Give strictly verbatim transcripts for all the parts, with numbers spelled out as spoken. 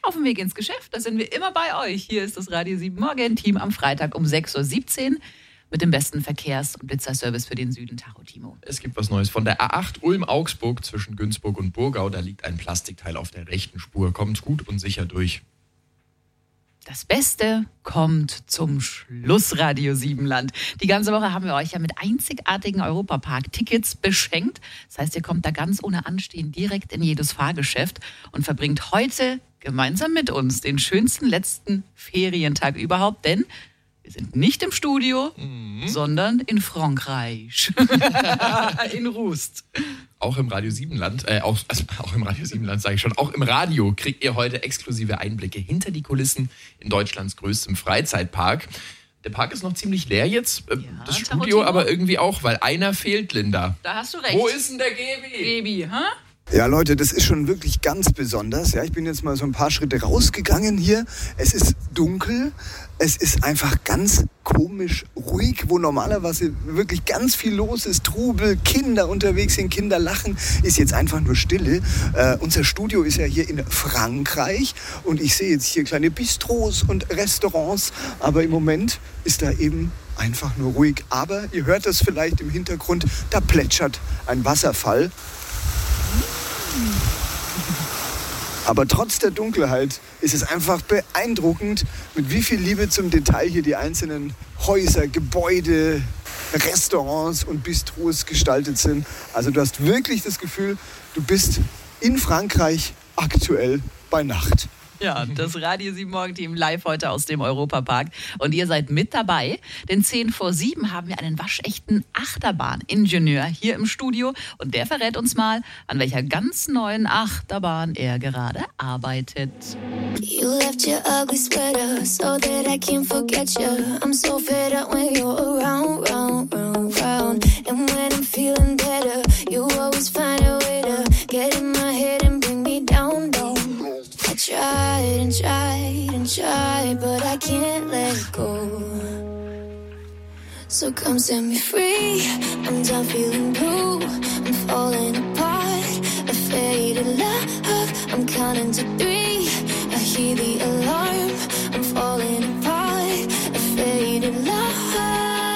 Auf dem Weg ins Geschäft, da sind wir immer bei euch. Hier ist das Radio sieben Morgen-Team am Freitag um sechs Uhr siebzehn mit dem besten Verkehrs- und Blitzerservice für den Süden. Tacho, Timo. Es gibt was Neues von der A acht Ulm-Augsburg zwischen Günzburg und Burgau. Da liegt ein Plastikteil auf der rechten Spur. Kommt gut und sicher durch. Das Beste kommt zum Schluss, Radio Siebenland. Die ganze Woche haben wir euch ja mit einzigartigen Europapark-Tickets beschenkt. Das heißt, ihr kommt da ganz ohne Anstehen direkt in jedes Fahrgeschäft und verbringt heute gemeinsam mit uns den schönsten letzten Ferientag überhaupt, denn wir sind nicht im Studio, mhm. sondern in Frankreich. In Rust. Auch im Radio Siebenland, äh, auch, also auch im Radio Siebenland sage ich schon, auch im Radio kriegt ihr heute exklusive Einblicke hinter die Kulissen in Deutschlands größtem Freizeitpark. Der Park ist noch ziemlich leer jetzt, äh, ja, das Studio aber irgendwie auch, weil einer fehlt, Linda. Da hast du recht. Wo ist denn der Gebi? Gebi, hä? Ja, Leute, das ist schon wirklich ganz besonders. Ja, ich bin jetzt mal so ein paar Schritte rausgegangen hier. Es ist dunkel. Es ist einfach ganz komisch ruhig, wo normalerweise wirklich ganz viel los ist. Trubel, Kinder unterwegs sind, Kinder lachen, ist jetzt einfach nur Stille. Äh, unser Studio ist ja hier in Frankreich und ich sehe jetzt hier kleine Bistros und Restaurants. Aber im Moment ist da eben einfach nur ruhig. Aber ihr hört das vielleicht im Hintergrund, da plätschert ein Wasserfall. Aber trotz der Dunkelheit ist es einfach beeindruckend, mit wie viel Liebe zum Detail hier die einzelnen Häuser, Gebäude, Restaurants und Bistros gestaltet sind. Also du hast wirklich das Gefühl, du bist in Frankreich aktuell bei Nacht. Ja, das Radio sieben Morgen-Team live heute aus dem Europapark. Und ihr seid mit dabei, denn zehn vor sieben haben wir einen waschechten Achterbahn-Ingenieur hier im Studio. Und der verrät uns mal, an welcher ganz neuen Achterbahn er gerade arbeitet. You left your ugly sweater so that I can't forget you. I'm so fed up when you're around, round, round, round. And when I'm feeling better, you always find a way to get in my head and bring me down, down. I tried and tried and tried, but I can't let go. So come set me free. I'm done feeling blue. I'm falling apart. A faded love. I'm counting to three. I hear the alarm. I'm falling apart. A faded love.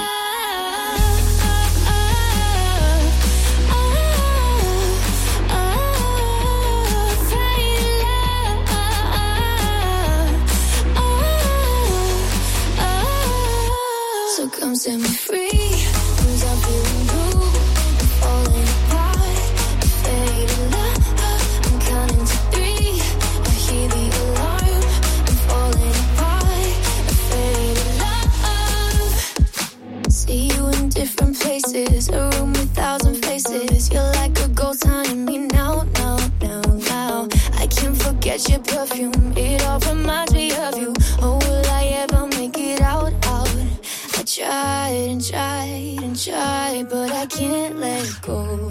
Come set me free. I'm done feeling blue. I'm falling apart. A faded love. I'm counting to three. I hear the alarm. I'm falling apart. A faded love. See you in different places. A room with thousand faces. You're like a ghost haunting me now, now, now, now. I can't forget your perfume. It all reminds me of you. Oh, will I ever make it out, out? I tried and tried and tried, but I can't let go.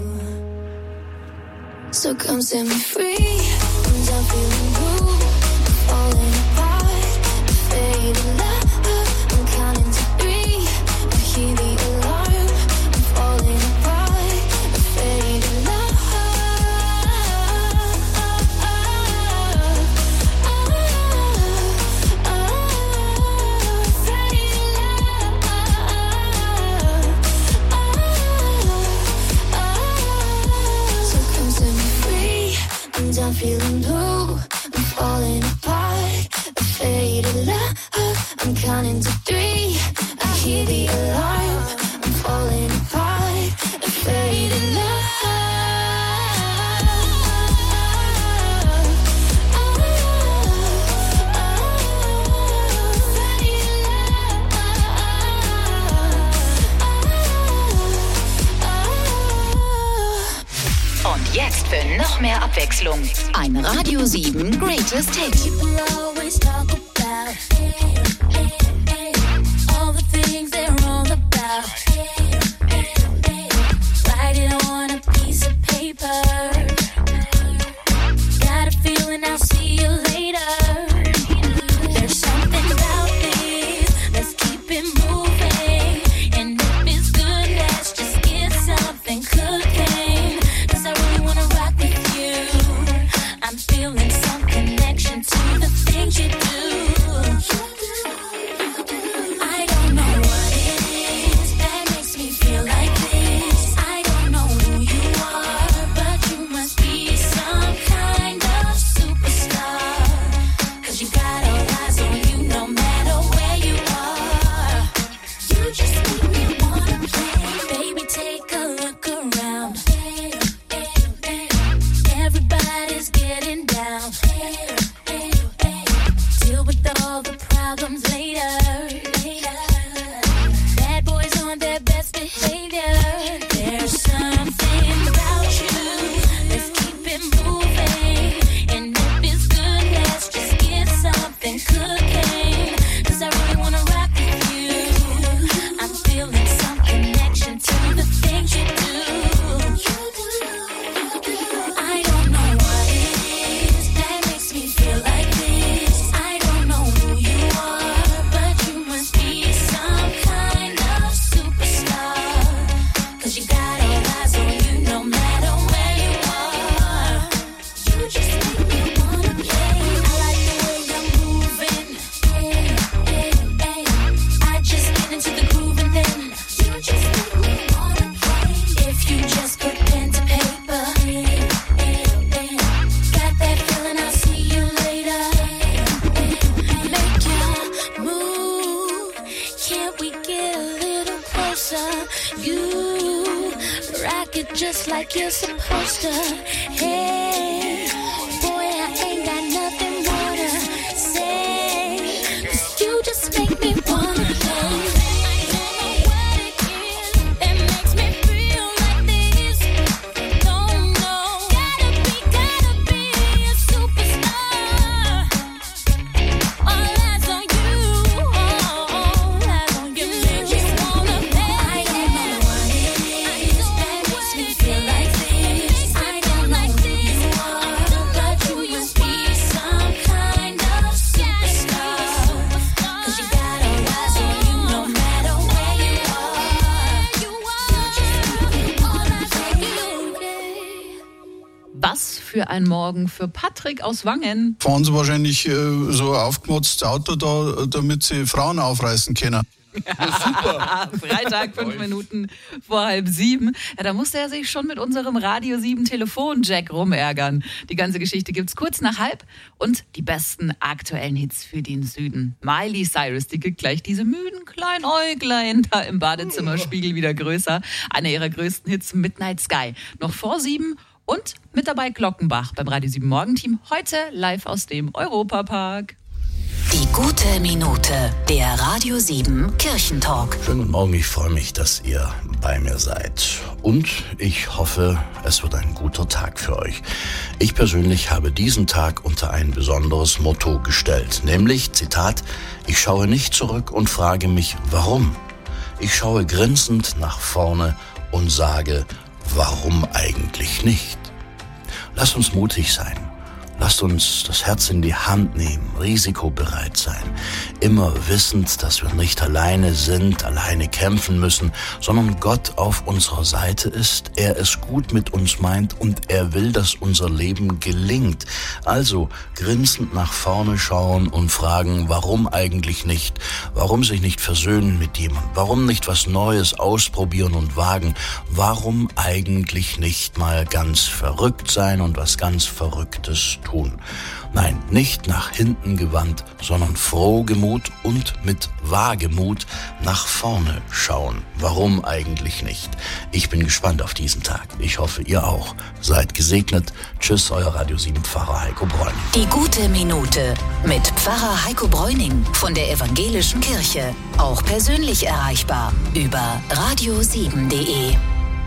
So come set me free. I'm done feeling blue. I'm falling apart. A faded love. I'm counting to three. I hear the alarm. I'm falling apart. A faded love. I'm feeling blue, I'm falling apart. A faded love, I'm counting to three. I hear the alarm, I'm falling apart. A faded love. Und jetzt für noch mehr Abwechslung. Ein Radio sieben Greatest Hit. To the just like you're supposed to. Hey, boy, I ain't got nothing more to say, 'cause you just make me wanna play. Was für ein Morgen für Patrick aus Wangen. Fahren Sie wahrscheinlich äh, so ein aufgemotztes Auto da, damit Sie Frauen aufreißen können. Ja, super. Freitag, fünf Minuten vor halb sieben. Ja, da musste er sich schon mit unserem Radio sieben Telefon-Jack rumärgern. Die ganze Geschichte gibt's kurz nach halb und die besten aktuellen Hits für den Süden. Miley Cyrus, die gibt gleich diese müden kleinen Äuglein da im Badezimmerspiegel wieder größer. Einer ihrer größten Hits, Midnight Sky. Noch vor sieben und mit dabei Glockenbach beim Radio sieben Morgenteam. Heute live aus dem Europapark. Die gute Minute, der Radio sieben Kirchentalk. Schönen guten Morgen, ich freue mich, dass ihr bei mir seid. Und ich hoffe, es wird ein guter Tag für euch. Ich persönlich habe diesen Tag unter ein besonderes Motto gestellt, nämlich, Zitat, ich schaue nicht zurück und frage mich, warum? Ich schaue grinsend nach vorne und sage, warum eigentlich nicht? Lasst uns mutig sein. Lasst uns das Herz in die Hand nehmen, risikobereit sein, immer wissend, dass wir nicht alleine sind, alleine kämpfen müssen, sondern Gott auf unserer Seite ist, er es gut mit uns meint und er will, dass unser Leben gelingt. Also grinsend nach vorne schauen und fragen, warum eigentlich nicht? Warum sich nicht versöhnen mit jemandem? Warum nicht was Neues ausprobieren und wagen? Warum eigentlich nicht mal ganz verrückt sein und was ganz Verrücktes tun? Nein, nicht nach hinten gewandt, sondern frohgemut und mit Wagemut nach vorne schauen. Warum eigentlich nicht? Ich bin gespannt auf diesen Tag. Ich hoffe, ihr auch. Seid gesegnet. Tschüss, euer Radio sieben Pfarrer Heiko Bräuning. Die gute Minute mit Pfarrer Heiko Bräuning von der Evangelischen Kirche. Auch persönlich erreichbar über radio sieben punkt de.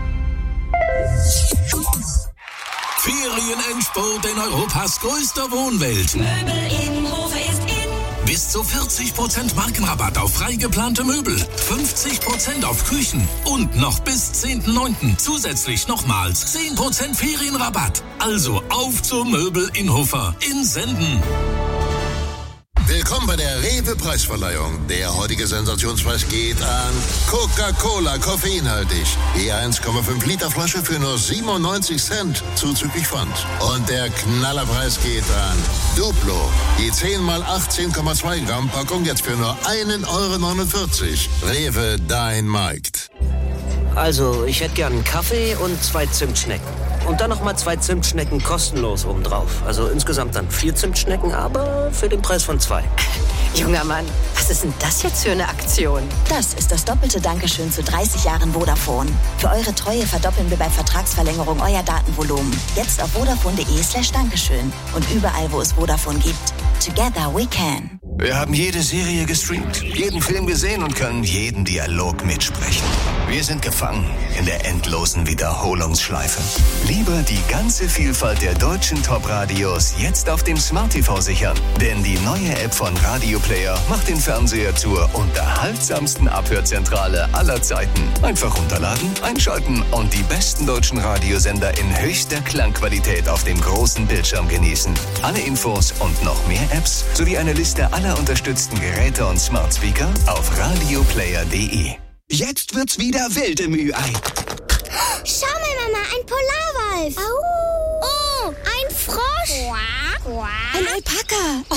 Ferienendspurt in Europas größter Wohnwelt. Möbel in Hofe ist in. Bis zu vierzig Prozent Markenrabatt auf frei geplante Möbel, fünfzig Prozent auf Küchen und noch bis zehnten neunten zusätzlich nochmals zehn Prozent Ferienrabatt. Also auf zur Möbel in Hofer in Senden. Willkommen bei der Rewe-Preisverleihung. Der heutige Sensationspreis geht an Coca-Cola, koffeinhaltig. Die eins Komma fünf Liter Flasche für nur siebenundneunzig Cent, zuzüglich Pfand. Und der Knallerpreis geht an Duplo. Die zehn mal achtzehn Komma zwei Gramm Packung jetzt für nur ein Euro neunundvierzig. Rewe, dein Markt. Also, ich hätte gern einen Kaffee und zwei Zimtschnecken. Und dann nochmal zwei Zimtschnecken kostenlos obendrauf. Also insgesamt dann vier Zimtschnecken, aber für den Preis von zwei. Junger Mann, was ist denn das jetzt für eine Aktion? Das ist das doppelte Dankeschön zu dreißig Jahren Vodafone. Für eure Treue verdoppeln wir bei Vertragsverlängerung euer Datenvolumen. Jetzt auf vodafone.de slash Dankeschön. Und überall, wo es Vodafone gibt. Together we can. Wir haben jede Serie gestreamt, jeden Film gesehen und können jeden Dialog mitsprechen. Wir sind gefangen in der endlosen Wiederholungsschleife. Lieber die ganze Vielfalt der deutschen Top-Radios jetzt auf dem Smart T V sichern. Denn die neue App von Radio Player macht den Fernseher zur unterhaltsamsten Abhörzentrale aller Zeiten. Einfach runterladen, einschalten und die besten deutschen Radiosender in höchster Klangqualität auf dem großen Bildschirm genießen. Alle Infos und noch mehr Apps sowie eine Liste aller unterstützten Geräte und Smart Speaker auf radioplayer punkt de. Jetzt wird's wieder wild im Ü-Ei. Schau mal, Mama, ein Polarwolf. Au. Oh, ein Frosch. Ein Alpaka. Oh,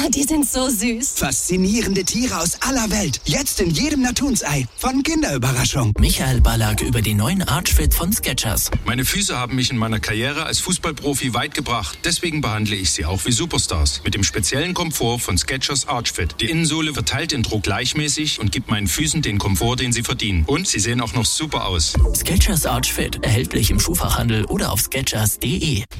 Oh, die sind so süß. Faszinierende Tiere aus aller Welt. Jetzt in jedem Natunsei. Von Kinderüberraschung. Michael Ballack über die neuen Archfit von Skechers. Meine Füße haben mich in meiner Karriere als Fußballprofi weit gebracht. Deswegen behandle ich sie auch wie Superstars. Mit dem speziellen Komfort von Skechers Archfit. Die Innensohle verteilt den Druck gleichmäßig und gibt meinen Füßen den Komfort, den sie verdienen. Und sie sehen auch noch super aus. Skechers Archfit. Erhältlich im Schuhfachhandel oder auf skechers punkt de.